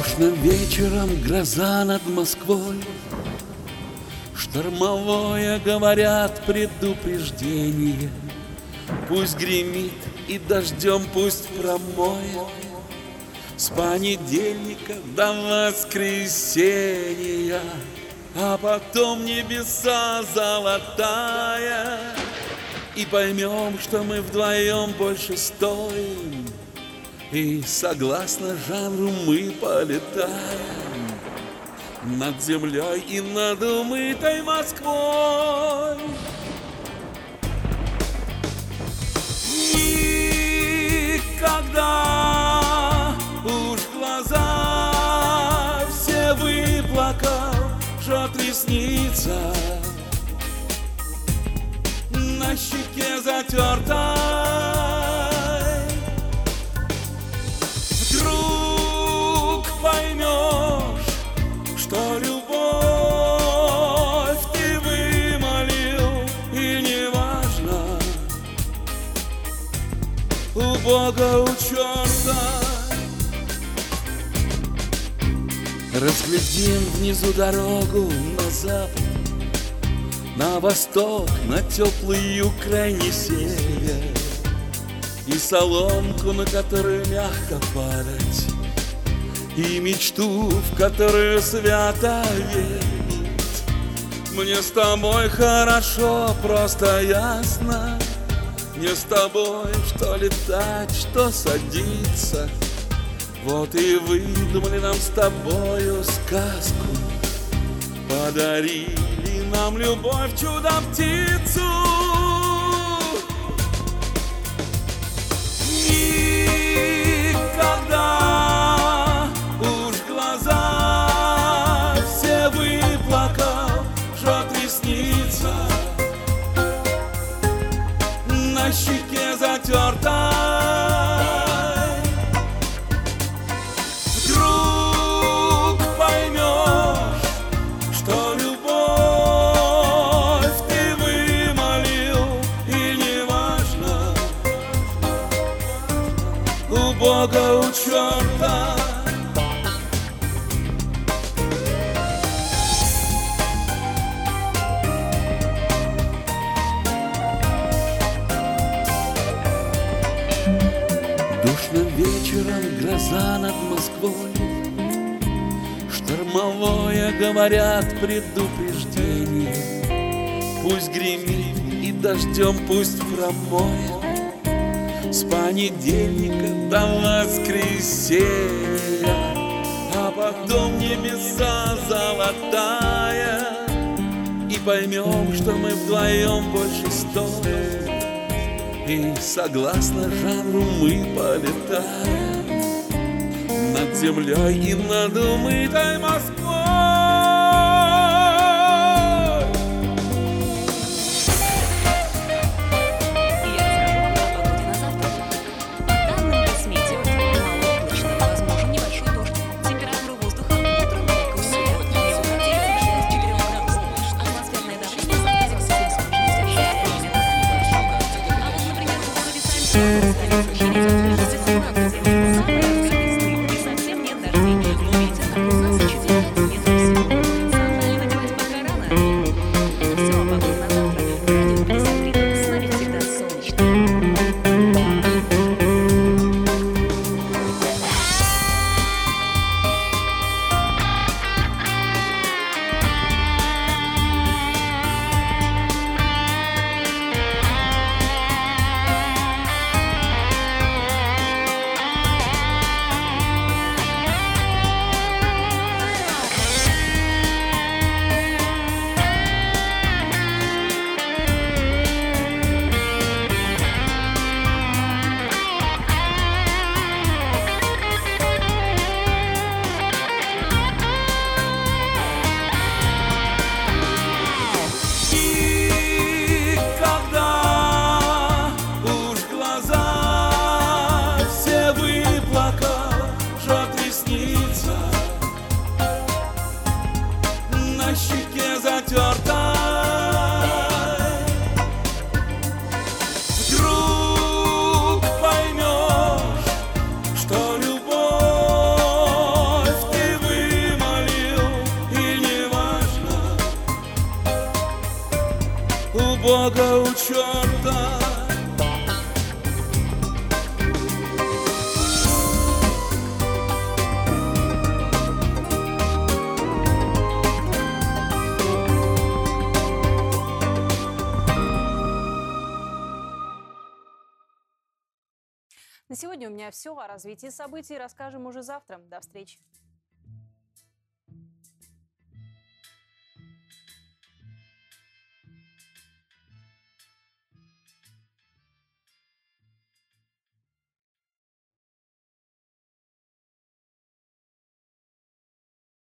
Душным вечером гроза над Москвой, штормовое, говорят, предупреждение. Пусть гремит и дождем пусть промоет с понедельника до воскресенья, а потом небеса золотая, и поймем, что мы вдвоем больше стоим, и согласно жанру мы полетаем над землей и над умытой Москвой. Никогда уж глаза все выплакал, жжет ресница, на щеке затертой. Вдруг поймешь, что любовь ты вымолил, и неважно, у Бога, у черта. Разглядим внизу дорогу на запад, на восток, на теплый крайний север, и соломку, на которую мягко падать, и мечту, в которую свято верить. Мне с тобой хорошо, просто ясно. Мне с тобой что летать, что садиться. Вот и выдумали нам с тобою сказку, подарили нам любовь, чудо-птицу. Никогда уж глаза все выплакал, жжет ресница, на щеке затертой. Вдруг поймешь, что любовь ты вымолил, и неважно, у Бога, у черта. Душным вечером гроза над Москвой, штормовое, говорят, предупреждение. Пусть гремит и дождем пусть промоет с понедельника до воскресенья, а потом небеса золотая, и поймем, что мы вдвоем больше стоим, и согласно жанру мы полетаем над землей и над умытой Москвой. Вдруг поймешь, что любовь у Бога, у черта. На сегодня у меня все. О развитии событий расскажем уже завтра. До встречи.